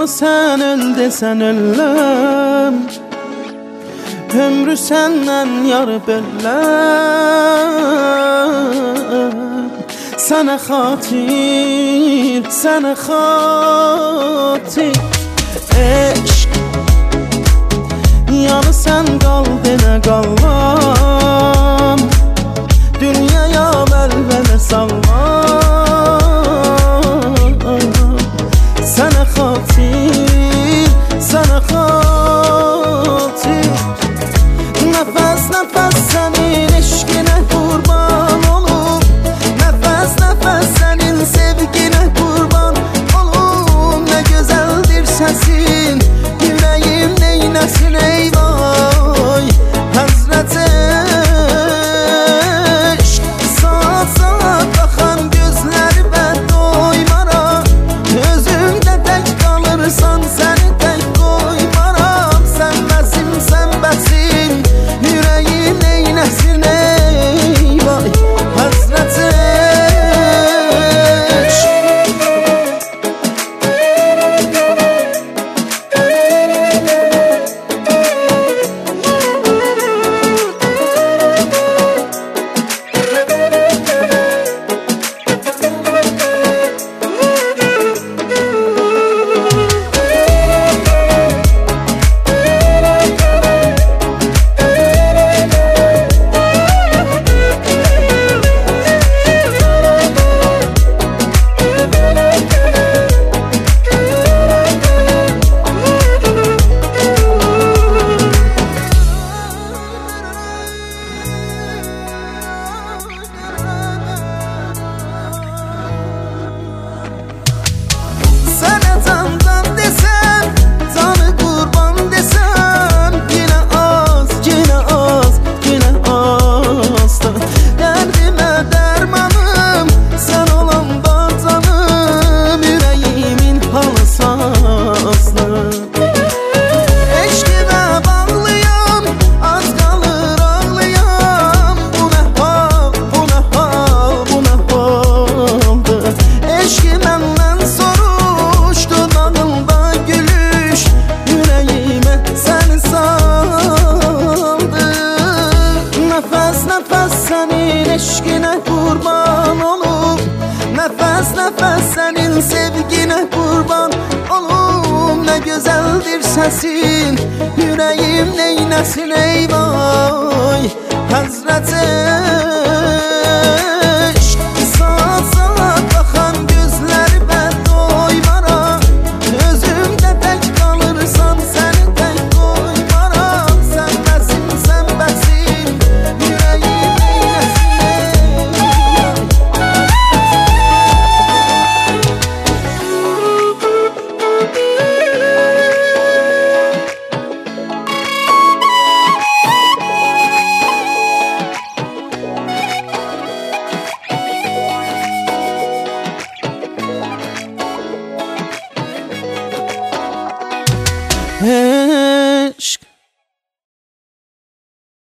Canı sen öl desen öləm, ömrü senden yar böləm. Sana xatir, sana xatir eşq, yanı sen qal denə qallam, dünyaya vəlvələ sallam. Sana xatir, sana xatir, nəfəs nəfəs sənin eşqinə qurban olum, nəfəs nəfəs sənin sevginə qurban olum. Nə gözəldir səsin, yüreğim neyləsin ey vay Həzrət eşq. Saat saat baxan gözləri bən doymaram, özümdə tək qalırsan səni tək qoymaram. Sən bəsim, sən bəsim, yüreğim neyləsin ey vay Həzrət eşq. Eşqinə qurban olum, nəfəs nəfəs sənin sevginə qurban olum. Nə gözəldir səsin, yüreğim neyləsin ey vay Həzrət eşq.